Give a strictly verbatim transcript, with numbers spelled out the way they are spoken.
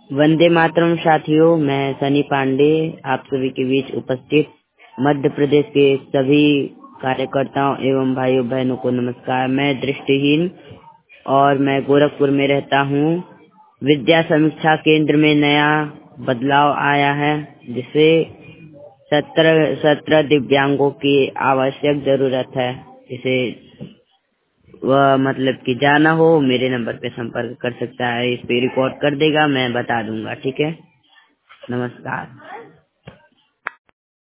वंदे मातरम साथियों, मैं सनी पांडे आप सभी के बीच उपस्थित मध्य प्रदेश के सभी कार्यकर्ताओं एवं भाइयों बहनों को नमस्कार। मैं दृष्टिहीन और मैं गोरखपुर में रहता हूँ। विद्या समीक्षा केंद्र में नया बदलाव आया है, जिसे सत्रह सत्रह दिव्यांगों की आवश्यक जरूरत है। इसे वह मतलब कि जाना हो मेरे नंबर पे संपर्क कर सकता है। इस पे रिकॉर्ड कर देगा, मैं बता दूंगा। ठीक है, नमस्कार।